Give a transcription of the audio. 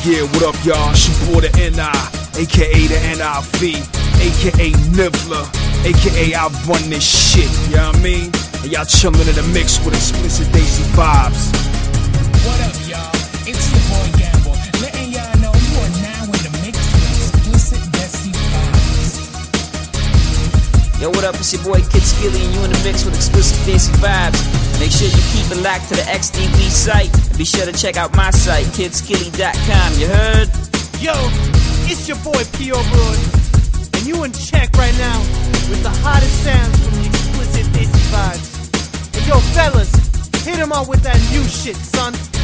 Yeah, what up, y'all? It's your boy, the N.I., a.k.a. the N.I.V., a.k.a. Nibbler, a.k.a. I run this shit, you know what I mean? And y'all chillin' in the mix with Explicit Daisy Vibes. What up, y'all? It's your boy Gamble, letting y'all know you are now in the mix with Explicit Daisy Vibes. Yo, what up? It's your boy Kid Skilly, and you in the mix with Explicit Daisy Vibes. Make sure you keep it locked to the XDV site, and be sure to check out my site, kidskilly.com. You heard? Yo, it's your boy P.O. Broad, and you in check right now with the hottest sounds from the Explicit Daisy Vibes. And yo, fellas, hit him up with that new shit, son.